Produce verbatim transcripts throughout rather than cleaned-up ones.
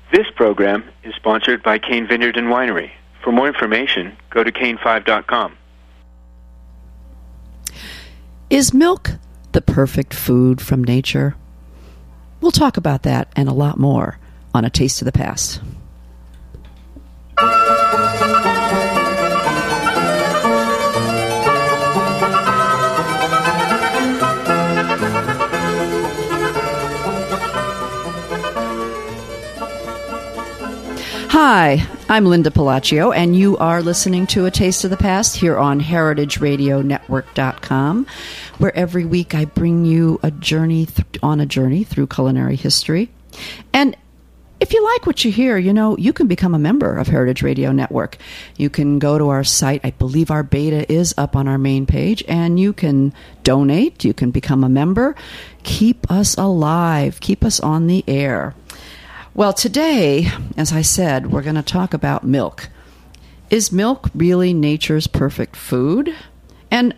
This program is sponsored by Cane Vineyard and Winery. For more information, go to cane five dot com. Is milk the perfect food from nature? We'll talk about that and a lot more on A Taste of the Past. Hi, I'm Linda Palacio, and you are listening to A Taste of the Past here on heritage radio network dot com, where every week I bring you a journey th- on a journey through culinary history. And if you like what you hear, you know, you can become a member of Heritage Radio Network. You can go to our site. I believe our beta is up on our main page, and you can donate. You can become a member. Keep us alive. Keep us on the air. Well, today, as I said, we're going to talk about milk. Is milk really nature's perfect food? And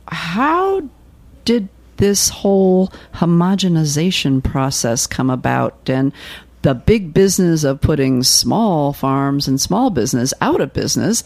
how did this whole homogenization process come about, and the big business of putting small farms and small business out of business?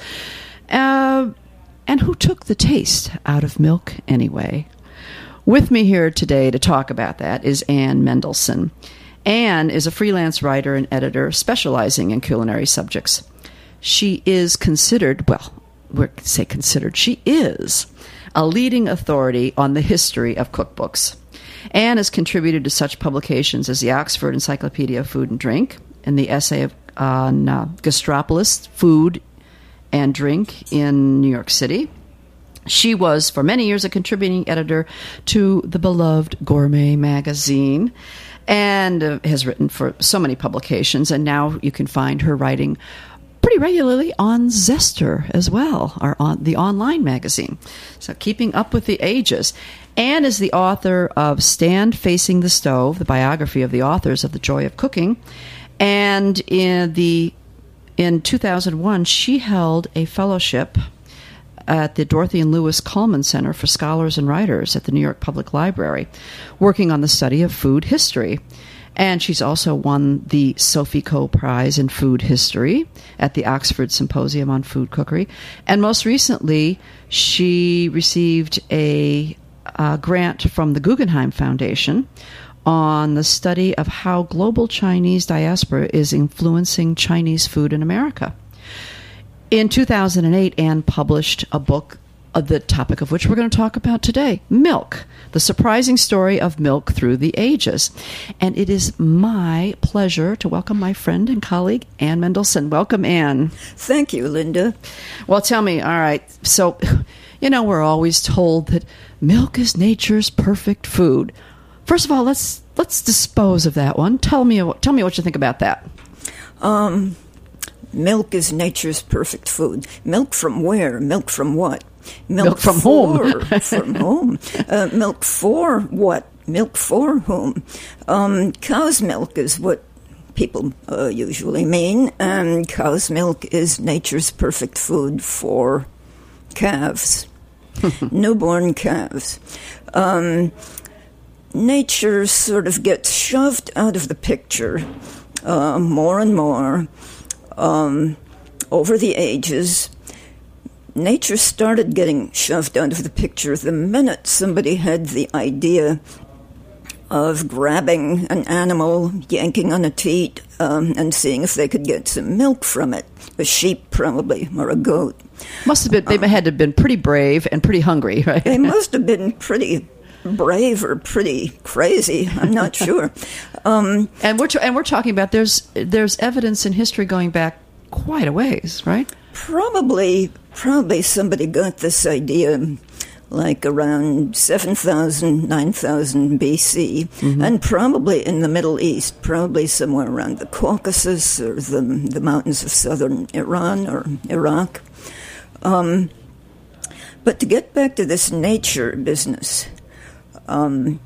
Uh, and who took the taste out of milk anyway? With me here today to talk about that is Ann Mendelsohn. Ann is a freelance writer and editor specializing in culinary subjects. She is considered, well, we're going to say considered, she is a leading authority on the history of cookbooks. Ann has contributed to such publications as the Oxford Encyclopedia of Food and Drink and the essay of, on uh, Gastropolis, Food and Drink in New York City. She was, for many years, a contributing editor to the beloved Gourmet magazine, and uh, has written for so many publications, and now you can find her writing pretty regularly on Zester as well, or on the online magazine. So keeping up with the ages. Ann is the author of Stand Facing the Stove, the biography of the authors of The Joy of Cooking, and in the in two thousand one, she held a fellowship at the Dorothy and Lewis Coleman Center for Scholars and Writers at the New York Public Library, working on the study of food history. And she's also won the Sophie Coe Prize in Food History at the Oxford Symposium on Food Cookery. And most recently, she received a, a grant from the Guggenheim Foundation on the study of how global Chinese diaspora is influencing Chinese food in America. In two thousand eight, Ann published a book, uh, the topic of which we're going to talk about today, Milk, the surprising story of milk through the ages. And it is my pleasure to welcome my friend and colleague, Ann Mendelsohn. Welcome, Ann. Thank you, Linda. Well, tell me, all right, so, you know, we're always told that milk is nature's perfect food. First of all, let's let's dispose of that one. Tell me, tell me what you think about that. Um... Milk is nature's perfect food. Milk from where? Milk from what? Milk, milk from for, whom? From whom? Uh, milk for what? Milk for whom? Um, cow's milk is what people uh, usually mean. And cow's milk is nature's perfect food for calves, newborn calves. Um, nature sort of gets shoved out of the picture uh, more and more. Um, over the ages, nature started getting shoved out of the picture the minute somebody had the idea of grabbing an animal, yanking on a teat, um, and seeing if they could get some milk from it. A sheep, probably, or a goat. Must have been, they um, had to have been pretty brave and pretty hungry, right? They must have been pretty brave or pretty crazy. I'm not sure. Um, and we're t- and we're talking about there's there's evidence in history going back quite a ways, right? Probably, probably somebody got this idea like around seven thousand, nine thousand B C, mm-hmm. and probably in the Middle East, probably somewhere around the Caucasus or the the mountains of southern Iran or Iraq. Um, but to get back to this nature business. Um,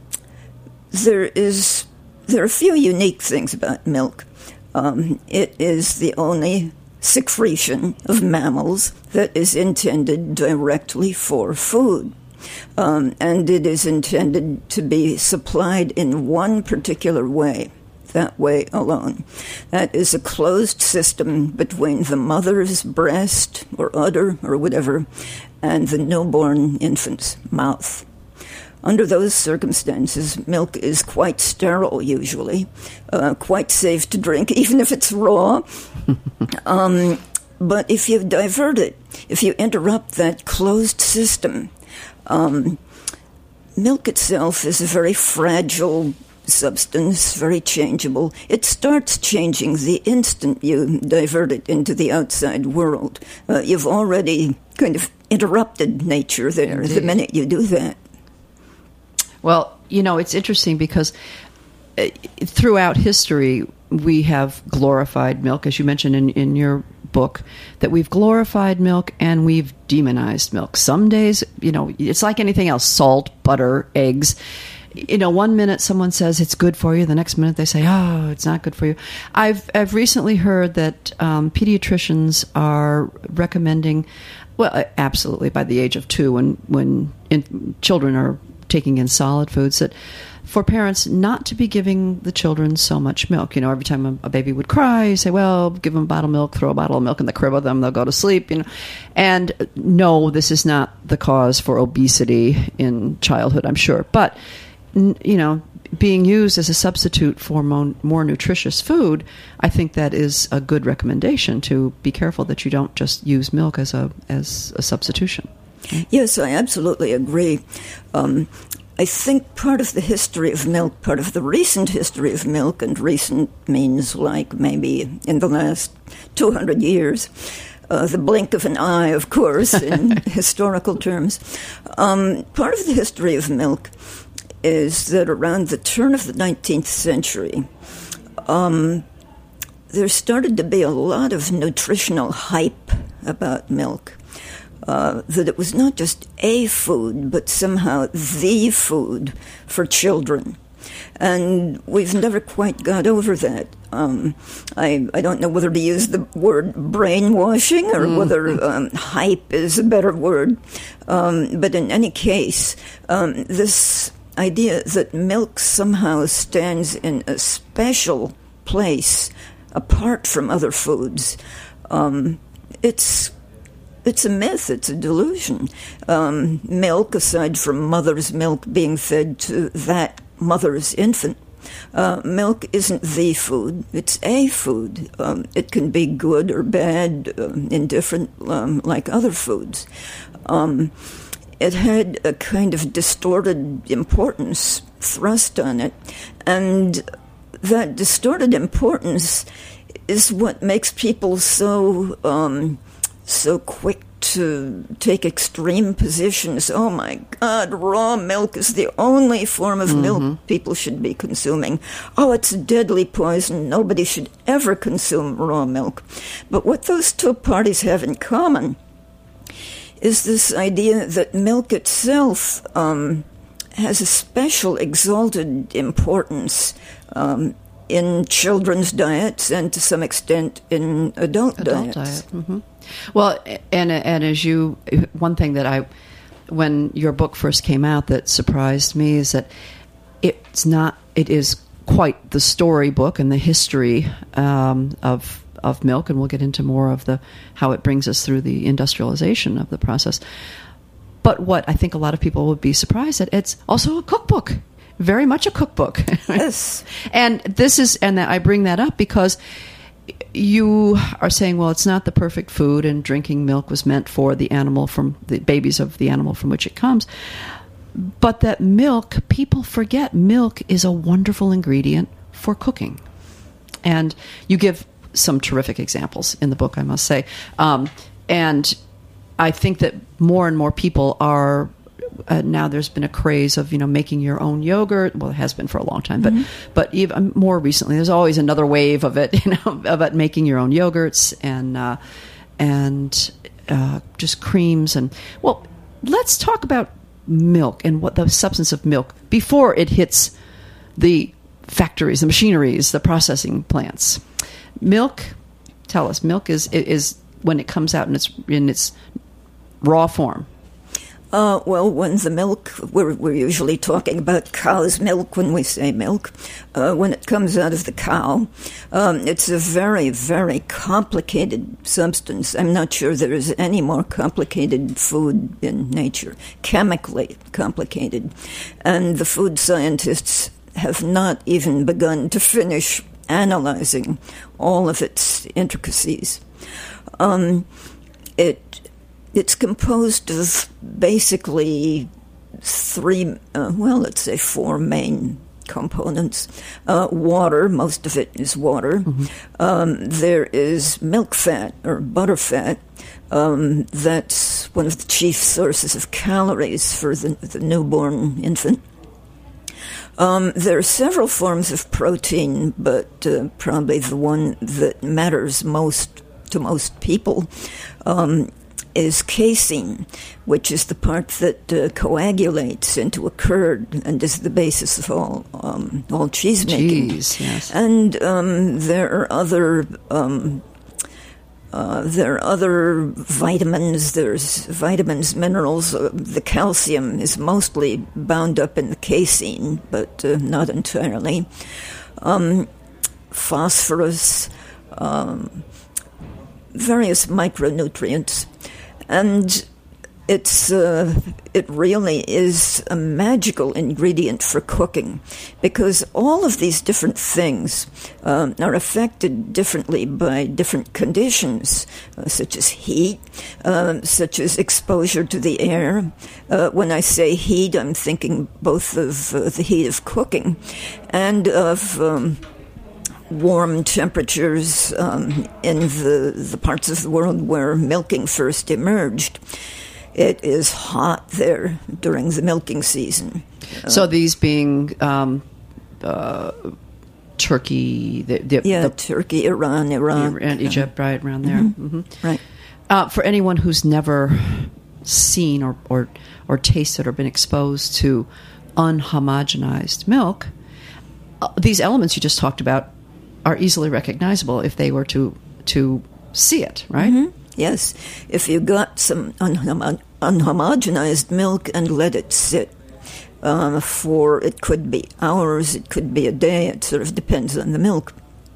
there is there are a few unique things about milk. Um, it is the only secretion of mammals that is intended directly for food. Um, and it is intended to be supplied in one particular way, that way alone. That is a closed system between the mother's breast or udder or whatever and the newborn infant's mouth. Under those circumstances, milk is quite sterile usually, uh, quite safe to drink, even if it's raw. um, but if you divert it, if you interrupt that closed system, um, milk itself is a very fragile substance, very changeable. It starts changing the instant you divert it into the outside world. Uh, you've already kind of interrupted nature there. Indeed. The minute you do that. Well, you know, it's interesting because uh, throughout history, we have glorified milk, as you mentioned in, in your book, that we've glorified milk and we've demonized milk. Some days, you know, it's like anything else, salt, butter, eggs. You know, one minute someone says it's good for you, the next minute they say, oh, it's not good for you. I've I've recently heard that um, pediatricians are recommending, well, absolutely, by the age of two, when, when in, children are taking in solid foods, that for parents not to be giving the children so much milk. You know, every time a, a baby would cry, you say, well, give them a bottle of milk, throw a bottle of milk in the crib with them, they'll go to sleep, you know. And no, this is not the cause for obesity in childhood, I'm sure. But, you know, being used as a substitute for more, more nutritious food, I think that is a good recommendation, to be careful that you don't just use milk as a as a substitution. Yes, I absolutely agree. Um, I think part of the history of milk, part of the recent history of milk, and recent means like maybe in the last two hundred years, uh, the blink of an eye, of course, in historical terms. Um, part of the history of milk is that around the turn of the nineteenth century, um, there started to be a lot of nutritional hype about milk. Uh, that it was not just a food, but somehow the food for children. And we've never quite got over that. Um, I, I don't know whether to use the word brainwashing or mm. whether um, hype is a better word. Um, but in any case, um, this idea that milk somehow stands in a special place apart from other foods, um, it's It's a myth. It's a delusion. Um, milk, aside from mother's milk being fed to that mother's infant, uh, milk isn't the food. It's a food. Um, it can be good or bad, um, indifferent, um, like other foods. Um, it had a kind of distorted importance thrust on it, and that distorted importance is what makes people so um, so quick to take extreme positions. Oh my God, raw milk is the only form of mm-hmm. milk people should be consuming. Oh, it's deadly poison. Nobody should ever consume raw milk. But what those two parties have in common is this idea that milk itself um, has a special exalted importance um, in children's diets and to some extent in adult, adult diets. Diet. Mm-hmm. Well, and and as you, one thing that I, when your book first came out, that surprised me is that it's not. It is quite the storybook and the history um, of of milk, and we'll get into more of the how it brings us through the industrialization of the process. But what I think a lot of people would be surprised at, it's also a cookbook. Very much a cookbook. Yes. And this is, and I bring that up because you are saying, well, it's not the perfect food, and drinking milk was meant for the animal from the babies of the animal from which it comes. But that milk, people forget milk is a wonderful ingredient for cooking. And you give some terrific examples in the book, I must say. Um, and I think that more and more people are, uh, now there's been a craze of, you know, making your own yogurt. Well, it has been for a long time, but mm-hmm. but even more recently, there's always another wave of it, you know, about making your own yogurts and uh, and uh, just creams. And well, let's talk about milk and what the substance of milk before it hits the factories, the machineries, the processing plants. Milk, tell us, milk is is when it comes out in its in its raw form. Uh, well, when the milk, we're, we're usually talking about cow's milk when we say milk. Uh, when it comes out of the cow, um, it's a very, very complicated substance. I'm not sure there is any more complicated food in nature, chemically complicated. And the food scientists have not even begun to finish analyzing all of its intricacies. Um, it it's composed of basically three, uh, well, let's say four main components. Uh, water, most of it is water. Mm-hmm. Um, there is milk fat or butter fat. Um, that's one of the chief sources of calories for the, the newborn infant. Um, there are several forms of protein, but uh, probably the one that matters most to most people um, is casein, which is the part that uh, coagulates into a curd and is the basis of all um, all cheese making. Cheese, yes. And um, there are other um, uh, there are other vitamins. There's vitamins, minerals. Uh, the calcium is mostly bound up in the casein, but uh, not entirely. Um, phosphorus, um, various micronutrients. And it's uh, it really is a magical ingredient for cooking, because all of these different things um, are affected differently by different conditions, uh, such as heat, uh, such as exposure to the air. Uh, when I say heat, I'm thinking both of uh, the heat of cooking and of um, warm temperatures um, in the, the parts of the world where milking first emerged. It is hot there during the milking season. So these being um, uh, Turkey, the, the, yeah, the, Turkey, Iran, Iraq, and Egypt, uh, right around there. Mm-hmm. Mm-hmm. Right. Uh, for anyone who's never seen or, or or tasted or been exposed to unhomogenized milk, uh, these elements you just talked about are easily recognizable if they were to to see it, right? Mm-hmm. Yes. If you got some unhomo- unhomogenized milk and let it sit uh, for, it could be hours, it could be a day, it sort of depends on the milk.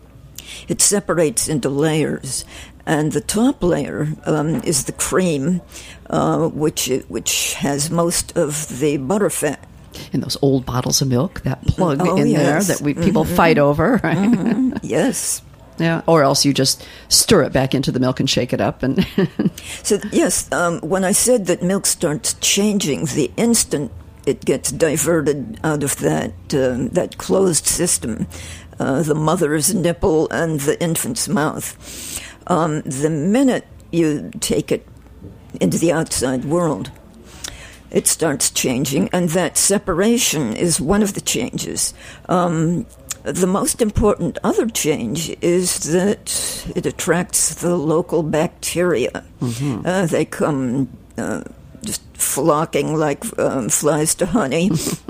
It separates into layers, and the top layer um, is the cream, uh, which which has most of the butter fat. In those old bottles of milk, that plug oh, in yes. there that we people mm-hmm. fight over, right? Mm-hmm. Yes. Yeah, or else you just stir it back into the milk and shake it up. And so, yes, um, when I said that milk starts changing the instant it gets diverted out of that um, that closed system, uh, the mother's nipple and the infant's mouth, um, the minute you take it into the outside world, it starts changing, and that separation is one of the changes. Um, the most important other change is that it attracts the local bacteria. Mm-hmm. Uh, they come uh, just flocking like um, flies to honey,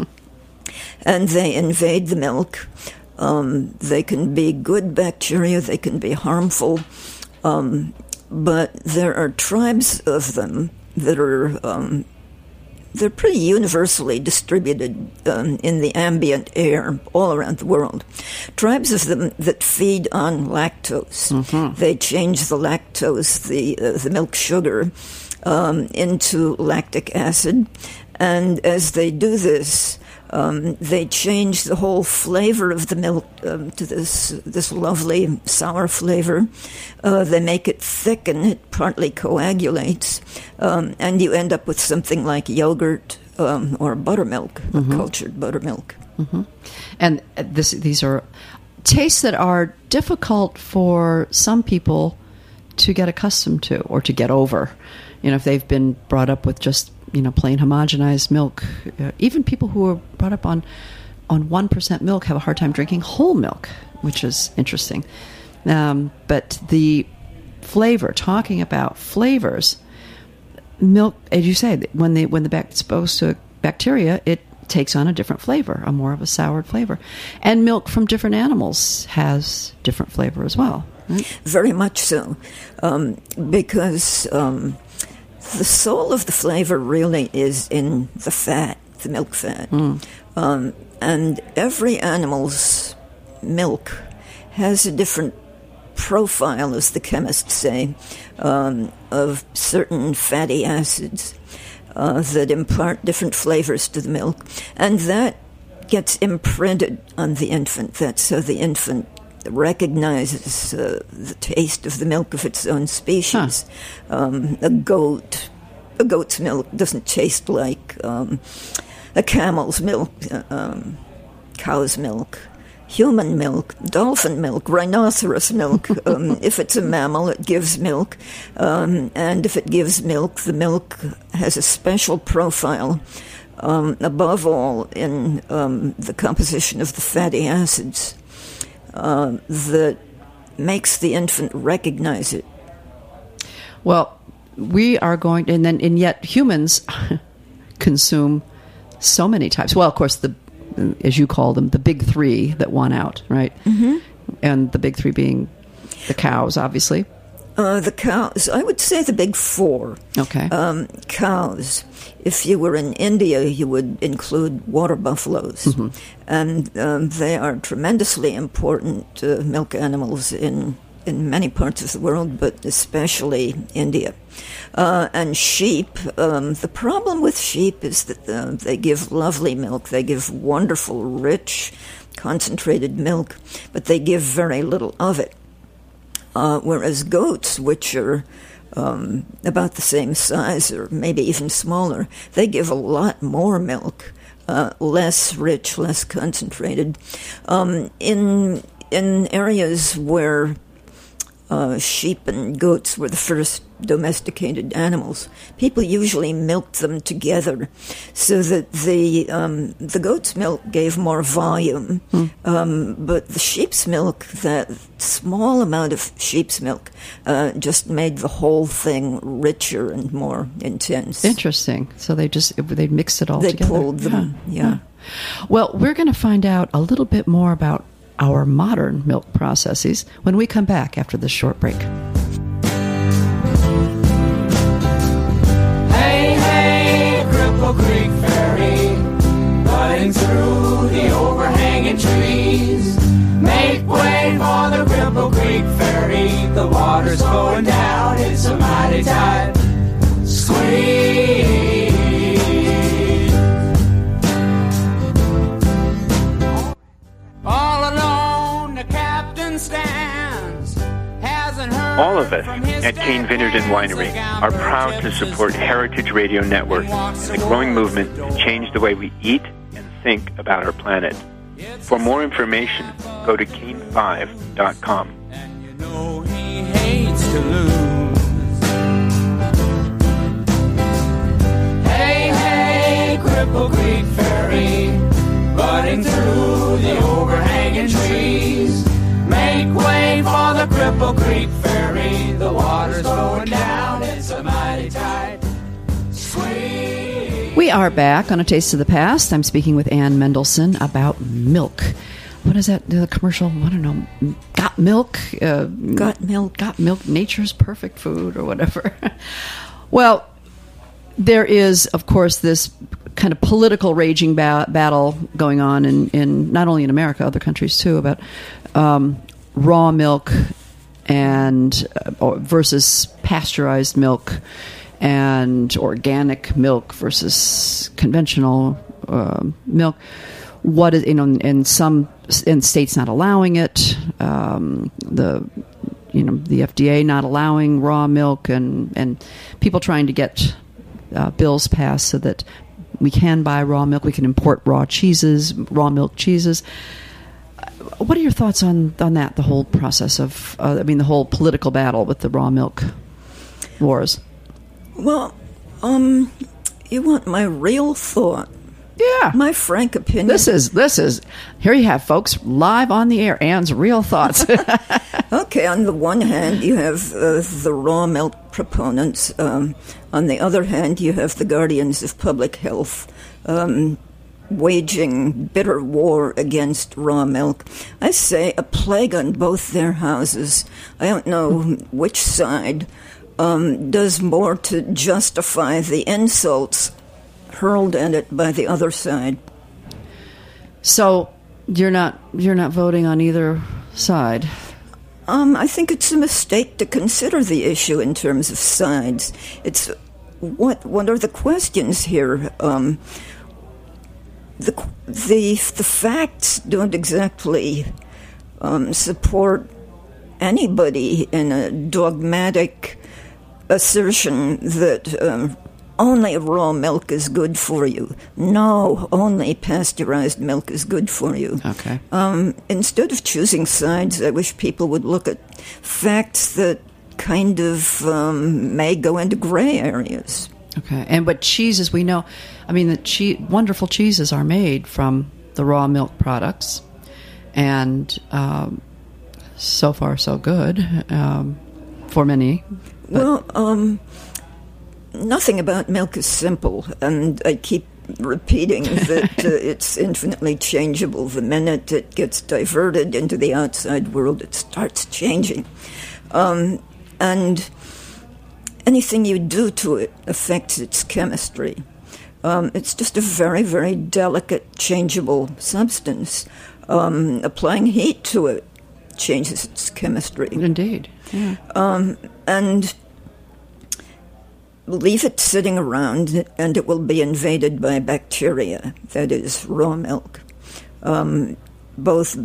and they invade the milk. Um, they can be good bacteria, they can be harmful, um, but there are tribes of them that are... Um, They're pretty universally distributed um, in the ambient air all around the world. Tribes of them that feed on lactose. Mm-hmm. They change the lactose, the uh, the milk sugar, um, into lactic acid. And as they do this, um, they change the whole flavor of the milk um, to this this lovely sour flavor. Uh, they make it thick, and it partly coagulates, um, and you end up with something like yogurt um, or buttermilk, mm-hmm. cultured buttermilk. Mm-hmm. And this, these are tastes that are difficult for some people to get accustomed to or to get over. You know, if they've been brought up with just, you know, plain homogenized milk. Uh, even people who are brought up on on one percent milk have a hard time drinking whole milk, which is interesting. Um, but the flavor, talking about flavors, milk, as you say, when they when the bac- exposed to bacteria, it takes on a different flavor, a more of a soured flavor. And milk from different animals has different flavor as well. Right? Very much so, um, because um, the soul of the flavor really is in the fat, the milk fat. Mm. Um, and every animal's milk has a different profile, as the chemists say, um, of certain fatty acids uh, that impart different flavors to the milk. And that gets imprinted on the infant. That's how the infant recognizes uh, the taste of the milk of its own species. Huh. Um, a goat, a goat's milk doesn't taste like um, a camel's milk, uh, um, cow's milk, human milk, dolphin milk, rhinoceros milk. Um, if it's a mammal, it gives milk. Um, and if it gives milk, the milk has a special profile, um, above all, in um, the composition of the fatty acids uh, that makes the infant recognize it. Well, we are going, and then, and yet humans consume so many types. Well, of course, the as you call them, the big three that won out, right? Mm-hmm. And the big three being the cows, obviously. Uh, the cows, I would say the big four. Okay. Um, cows. If you were in India, you would include water buffaloes. Mm-hmm. And um, they are tremendously important uh, milk animals in in many parts of the world, but especially India. Uh, and sheep, um, the problem with sheep is that uh, they give lovely milk. They give wonderful, rich, concentrated milk, but they give very little of it. Uh, whereas goats, which are um, about the same size or maybe even smaller, they give a lot more milk, uh, less rich, less concentrated. Um, in in areas where Uh, sheep and goats were the first domesticated animals, people usually milked them together so that the um, the goat's milk gave more volume, hmm. um, but the sheep's milk, that small amount of sheep's milk, uh, just made the whole thing richer and more intense. Interesting. So they just they mixed it all they together. They pulled them, yeah. yeah. yeah. Well, we're going to find out a little bit more about our modern milk processes when we come back after this short break. Hey, hey, Cripple Creek Ferry, cutting through the overhanging trees. Make way for the Cripple Creek Ferry. The water's going down, it's a mighty tight squeeze. All of us at Cain Vineyard and Winery are proud to support Heritage Radio Network and the growing movement to change the way we eat and think about our planet. For more information, go to cain five dot com. And you know he hates to lose. Hey, hey, Cripple Creek Ferry, budding through the overhanging trees. Make way for the Cripple Creek Ferry. The water's going down, it's a mighty tight squeeze. We are back on A Taste of the Past. I'm speaking with Ann Mendelsohn about milk. What is that, the commercial? I don't know. Got milk? Uh, got milk. Got milk. Nature's perfect food or whatever. Well, there is, of course, this kind of political raging ba- battle going on in, in not only in America, other countries too, about um, raw milk and uh, versus pasteurized milk, and organic milk versus conventional uh, milk. What is, you know, in some in states not allowing it, um, the you know the F D A not allowing raw milk, and and people trying to get uh, bills passed so that we can buy raw milk, we can import raw cheeses, raw milk cheeses. What are your thoughts on, on that, the whole process of, uh, I mean, the whole political battle with the raw milk wars? Well, um, you want my real thought? Yeah. My frank opinion? This is, this is, here you have, folks, live on the air, Ann's real thoughts. Okay, on the one hand, you have uh, the raw milk proponents. Um, on the other hand, you have the guardians of public health, um, waging bitter war against raw milk. I say a plague on both their houses. I don't know which side um, does more to justify the insults hurled at it by the other side. So you're not you're not voting on either side? Um, I think it's a mistake to consider the issue in terms of sides. It's what what are the questions here? Um, the the the facts don't exactly um, support anybody in a dogmatic assertion that um, only raw milk is good for you. No, only pasteurized milk is good for you. Okay. Um, instead of choosing sides, I wish people would look at facts that kind of um, may go into gray areas. Okay. And but cheeses, we know, I mean, the che- wonderful cheeses are made from the raw milk products, and um, so far so good um, for many. But Well, um, nothing about milk is simple, and I keep repeating that uh, it's infinitely changeable. The minute it gets diverted into the outside world, it starts changing. Um, and anything you do to it affects its chemistry. Um, it's just a very, very delicate, changeable substance. Um, applying heat to it changes its chemistry. indeed. Yeah. Um, and leave it sitting around, and it will be invaded by bacteria, that is, raw milk. Um, both,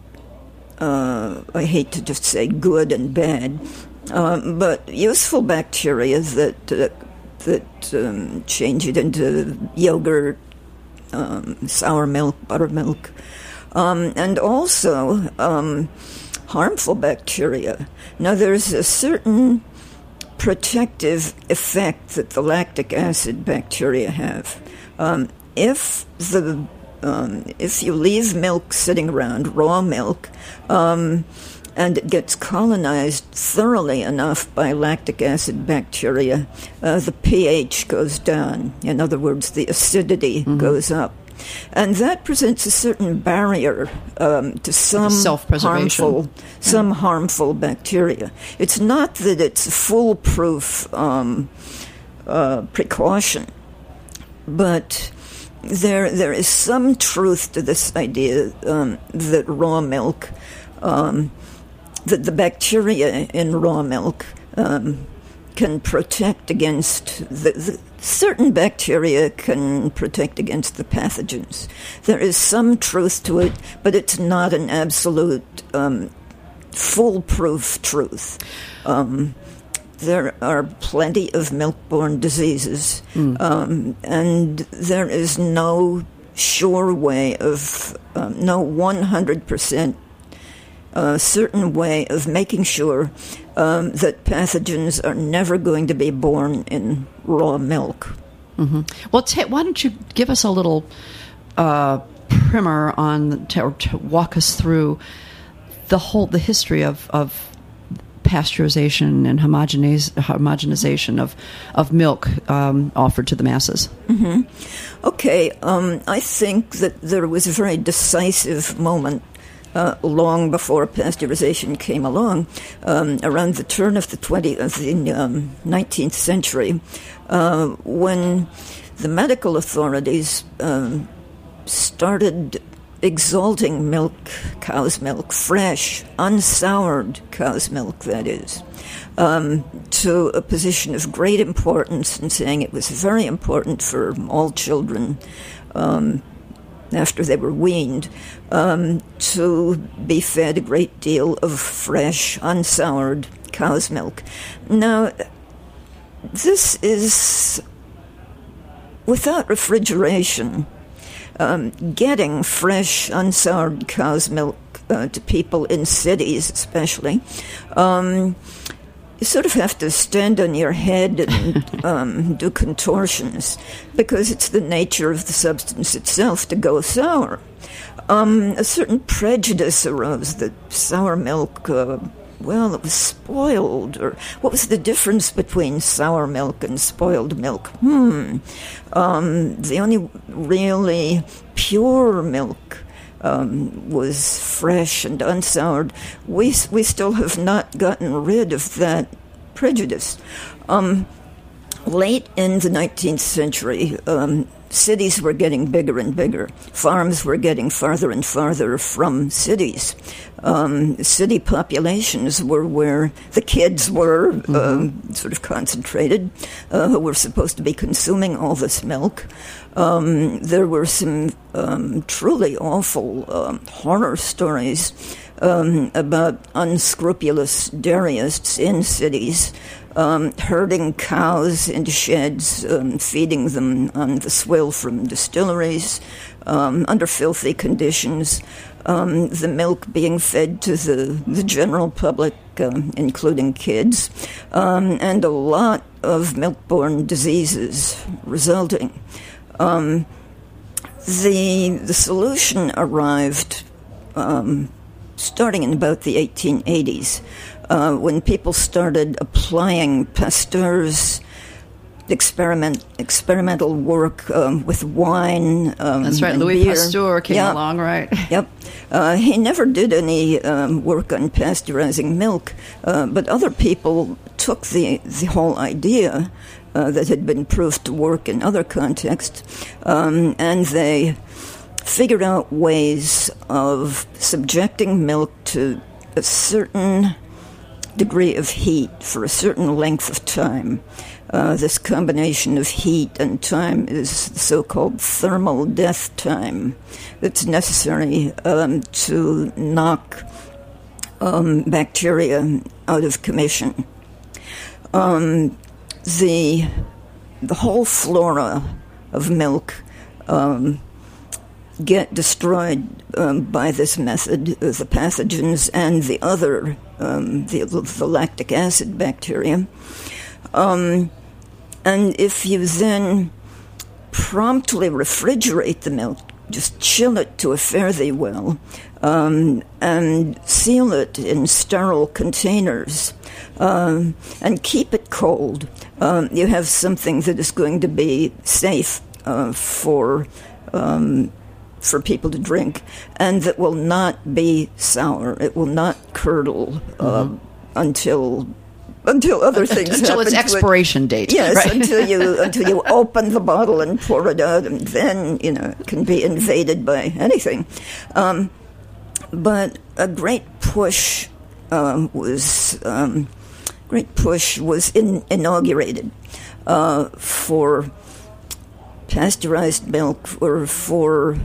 uh, I hate to just say good and bad, um, but useful bacteria that uh, that um, change it into yogurt, um, sour milk, buttermilk, um, and also um, harmful bacteria. Now, there's a certain protective effect that the lactic acid bacteria have. Um, if the um, if you leave milk sitting around, raw milk, um, and it gets colonized thoroughly enough by lactic acid bacteria, uh, the pH goes down. In other words, the acidity mm-hmm. goes up. And that presents a certain barrier um, to some Self-preservation. harmful, some harmful bacteria. It's not that it's a foolproof um, uh, precaution, but there there is some truth to this idea um, that raw milk, um, that the bacteria in raw milk um, can protect against the, the certain bacteria can protect against the pathogens. There is some truth to it, but it's not an absolute um, foolproof truth. Um, there are plenty of milk-borne diseases, mm. um, and there is no sure way of, um, no one hundred percent a certain way of making sure um, that pathogens are never going to be born in raw milk. Mm-hmm. Well, t- why don't you give us a little uh, primer on, to, or to walk us through the whole, the history of, of pasteurization and homogenize, homogenization of, of milk um, offered to the masses. Mm-hmm. Okay, um, I think that there was a very decisive moment Uh, long before pasteurization came along, um, around the turn of the twentieth, of the um, nineteenth century, uh, when the medical authorities um, started exalting milk, cow's milk, fresh, unsoured cow's milk, that is, um, to a position of great importance, and saying it was very important for all children Um, after they were weaned, um, to be fed a great deal of fresh, unsoured cow's milk. Now, this is, without refrigeration, um, getting fresh, unsoured cow's milk uh, to people in cities especially, um, you sort of have to stand on your head and um, do contortions, because it's the nature of the substance itself to go sour. Um, a certain prejudice arose that sour milk, uh, well, it was spoiled, or what was the difference between sour milk and spoiled milk? Hmm. Um, the only really pure milk Um, was fresh and unsoured. We we still have not gotten rid of that prejudice. Um, late in the nineteenth century, um, cities were getting bigger and bigger. Farms were getting farther and farther from cities. Um, city populations were where the kids were, mm-hmm. um, sort of concentrated, uh, who were supposed to be consuming all this milk. Um, there were some um, truly awful um, horror stories um, about unscrupulous dairyists in cities um, herding cows into sheds, um, feeding them on the swill from distilleries um, under filthy conditions, um, the milk being fed to the, the general public, um, including kids, um, and a lot of milk-borne diseases resulting. Um, the the solution arrived um, starting in about the eighteen eighties, uh, when people started applying Pasteur's experiment experimental work um, with wine. Um, That's right. and Louis beer. Pasteur came yeah. along, right? Yep. Uh, he never did any um, work on pasteurizing milk, uh, but other people took the the whole idea Uh, that had been proved to work in other contexts, um, and they figured out ways of subjecting milk to a certain degree of heat for a certain length of time. Uh, this combination of heat and time is the so-called thermal death time that's necessary um, to knock um, bacteria out of commission. Um, The the whole flora of milk um, get destroyed um, by this method, uh, the pathogens and the other, um, the, the lactic acid bacteria. Um, and if you then promptly refrigerate the milk, just chill it to a fare thee well, um, and seal it in sterile containers, um, and keep it cold, um, you have something that is going to be safe uh, for um, for people to drink, and that will not be sour. It will not curdle uh, mm-hmm. until. Until other things until happen its to expiration it. date. Yes, right? until you until you open the bottle and pour it out, and then you know it can be invaded by anything. Um, but a great push um, was um, great push was in, inaugurated uh, for pasteurized milk, or for.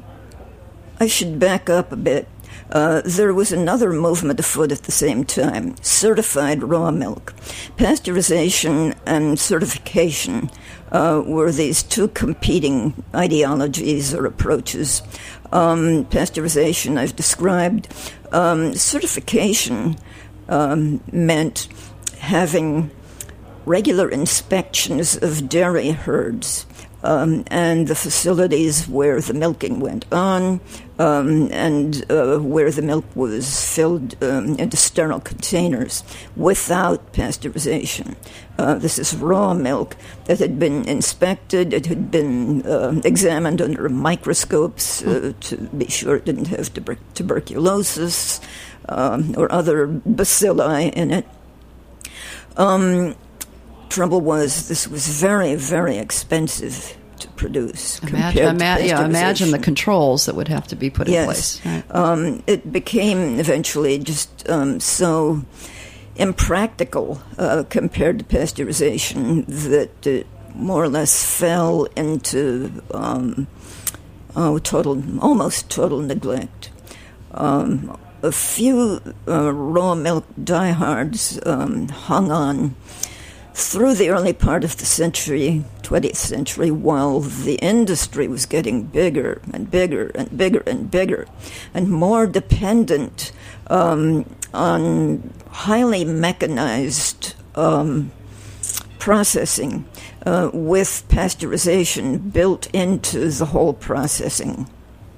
I should back up a bit. Uh, there was another movement afoot at the same time, certified raw milk. Pasteurization and certification uh, were these two competing ideologies or approaches. Um, pasteurization, I've described. Um, certification um, meant having regular inspections of dairy herds um, and the facilities where the milking went on, Um, and uh, where the milk was filled um, into sterile containers without pasteurization. Uh, this is raw milk that had been inspected. It had been uh, examined under microscopes uh, to be sure it didn't have tuber- tuberculosis um, or other bacilli in it. Um, trouble was, this was very, very expensive to produce. Imagine, ima- yeah, imagine the controls that would have to be put yes. in place. Right. Um, it became eventually just um, so impractical uh, compared to pasteurization that it more or less fell into um, oh, total, almost total neglect. Um, a few uh, raw milk diehards um, hung on through the early part of the century, twentieth century, while the industry was getting bigger and bigger and bigger and bigger and more dependent um, on highly mechanized um, processing uh, with pasteurization built into the whole processing.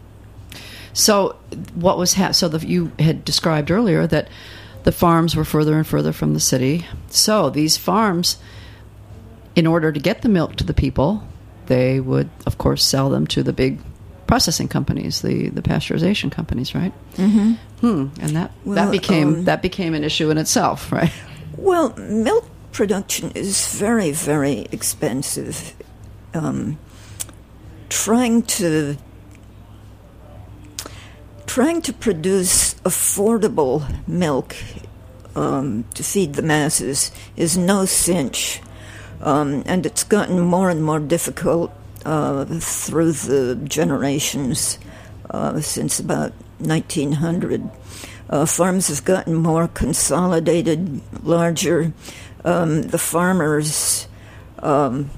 So what was ha- so the, you had described earlier that the farms were further and further from the city. So these farms, in order to get the milk to the people, they would, of course, sell them to the big processing companies, the, the pasteurization companies, right? Mm-hmm. Hmm. And that, Well, that became um, that became an issue in itself, right? Well, milk production is very, very expensive. Um, trying to trying to produce affordable milk um, to feed the masses is no cinch, um, and it's gotten more and more difficult uh, through the generations uh, since about nineteen hundred. Uh, farms have gotten more consolidated, larger. Um, the farmers, um,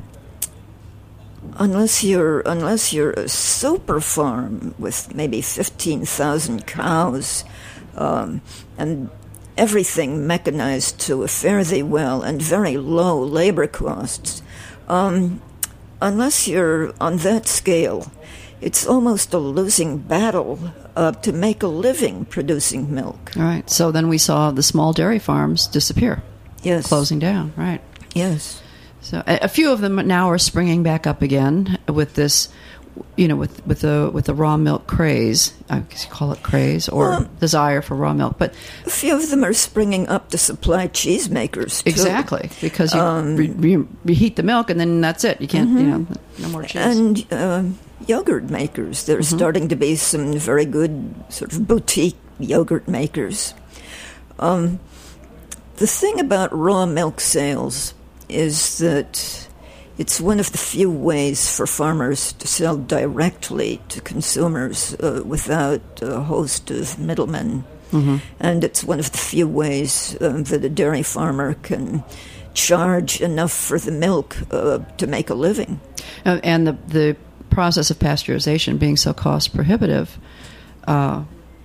unless you're unless you're a super farm with maybe fifteen thousand cows, um, and everything mechanized to a fare thee well and very low labor costs, um, unless you're on that scale, it's almost a losing battle uh, to make a living producing milk. All right. So then we saw the small dairy farms disappear. Yes. Closing down, right. Yes. So a, a few of them now are springing back up again with this, you know, with, with the with the raw milk craze. I guess you call it craze or well, desire for raw milk. But a few of them are springing up to supply cheesemakers, too. Exactly, because you um, re- re- reheat the milk and then that's it. You can't, mm-hmm. you know, no more cheese. And uh, yogurt makers. There's mm-hmm. starting to be some very good sort of boutique yogurt makers. Um, the thing about raw milk sales is that it's one of the few ways for farmers to sell directly to consumers uh, without a host of middlemen. Mm-hmm. And it's one of the few ways um, that a dairy farmer can charge enough for the milk uh, to make a living. Uh, and the the process of pasteurization being so cost prohibitive, uh,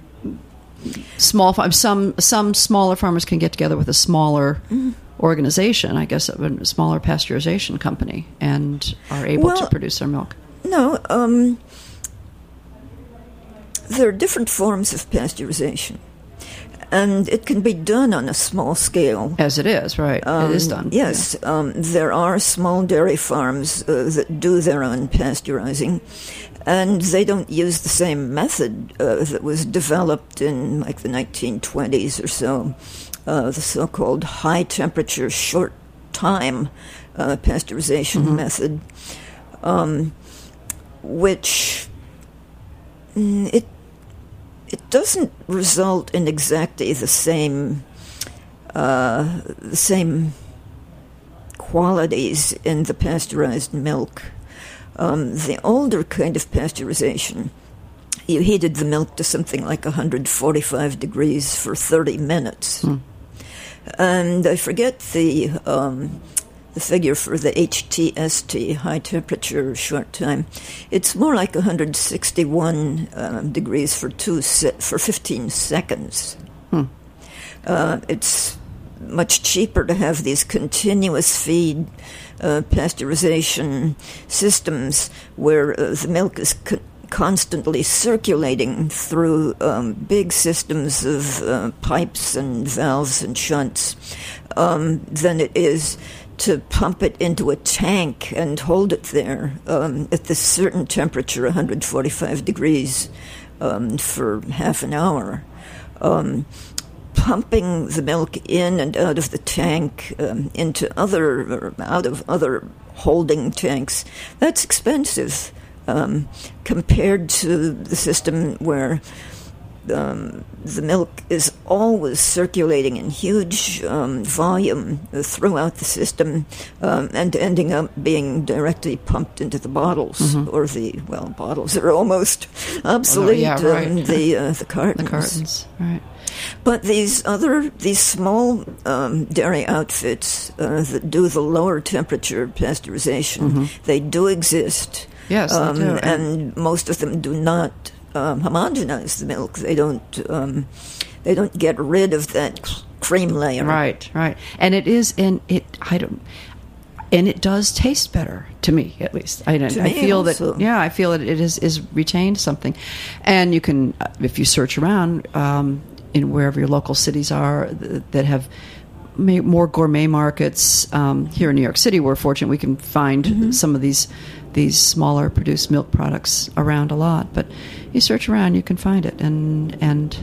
small farms, some some smaller farmers can get together with a smaller mm-hmm. organization, I guess, a smaller pasteurization company, and are able well, to produce their milk. No, um, there are different forms of pasteurization. And it can be done on a small scale. As it is, right. Um, it is done. Yes. Yeah. Um, there are small dairy farms uh, that do their own pasteurizing, and they don't use the same method uh, that was developed in, like, the nineteen twenties or so, uh, the so-called high-temperature, short-time uh, pasteurization mm-hmm. method, um, which mm, it It doesn't result in exactly the same uh, the same qualities in the pasteurized milk. Um, the older kind of pasteurization, you heated the milk to something like one hundred forty-five degrees for thirty minutes. Hmm. And I forget the um, the figure for the H T S T, high temperature short time. It's more like one hundred sixty-one uh, degrees for two se- for fifteen seconds. Hmm. Uh, it's much cheaper to have these continuous feed uh, pasteurization systems where uh, the milk is co- constantly circulating through um, big systems of uh, pipes and valves and shunts um, than it is to pump it into a tank and hold it there um, at this certain temperature, one hundred forty-five degrees, um, for half an hour. Um, pumping the milk in and out of the tank um, into other, or out of other holding tanks, that's expensive um, compared to the system where Um, the milk is always circulating in huge um, volume throughout the system um, and ending up being directly pumped into the bottles, mm-hmm. or the, well, bottles are almost obsolete, oh, no, yeah, right. um, the, uh, the cartons. The cartons, right. But these other, these small um, dairy outfits uh, that do the lower temperature pasteurization, mm-hmm. they do exist. Yes, um, they do. And most of them do not Um, homogenize the milk. They don't. Um, they don't get rid of that cream layer. Right, right. And it is, and it. I don't. And it does taste better to me, at least. I, to I me feel also. that. Yeah, I feel that it is is retained something, and you can, if you search around um, in wherever your local cities are that have more gourmet markets. Um, here in New York City, we're fortunate we can find mm-hmm. some of these. these smaller produced milk products around a lot, but you search around, you can find it, and and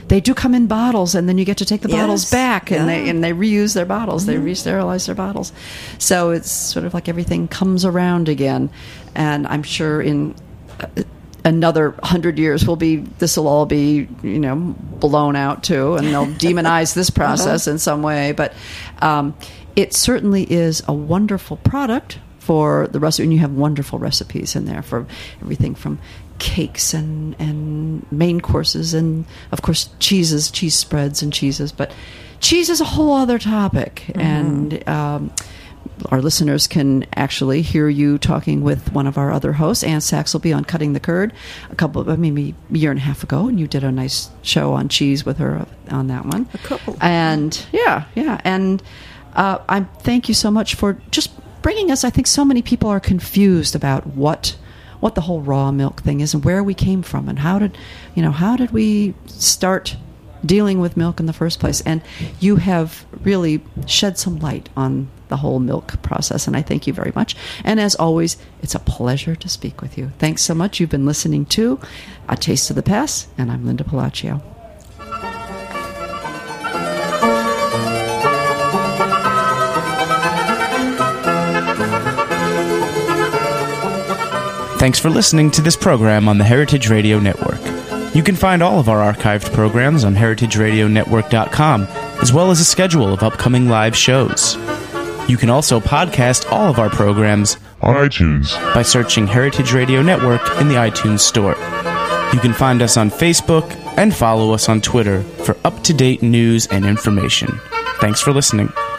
they do come in bottles, and then you get to take the Yes, bottles back, and yeah. they and they reuse their bottles, mm-hmm. they re-sterilize their bottles. So it's sort of like everything comes around again, and I'm sure in uh, another hundred years will be this will all be you know blown out too, and they'll demonize this process uh-huh. in some way. But um, it certainly is a wonderful product for the recipe, and you have wonderful recipes in there for everything from cakes and and main courses, and of course cheeses, cheese spreads and cheeses. But cheese is a whole other topic, mm-hmm. and um, our listeners can actually hear you talking with one of our other hosts, Ann Saxelby, on Cutting the Curd a couple of, maybe a year and a half ago, and you did a nice show on cheese with her on that one. A couple. And yeah, yeah. And uh, I thank you so much for just bringing us. I think so many people are confused about what what the whole raw milk thing is and where we came from and how did, you know, how did we start dealing with milk in the first place. And you have really shed some light on the whole milk process, and I thank you very much. And as always, it's a pleasure to speak with you. Thanks so much. You've been listening to A Taste of the Past, and I'm Linda Pelaccio. Thanks for listening to this program on the Heritage Radio Network. You can find all of our archived programs on heritage radio network dot com, as well as a schedule of upcoming live shows. You can also podcast all of our programs on iTunes by searching Heritage Radio Network in the iTunes Store. You can find us on Facebook and follow us on Twitter for up-to-date news and information. Thanks for listening.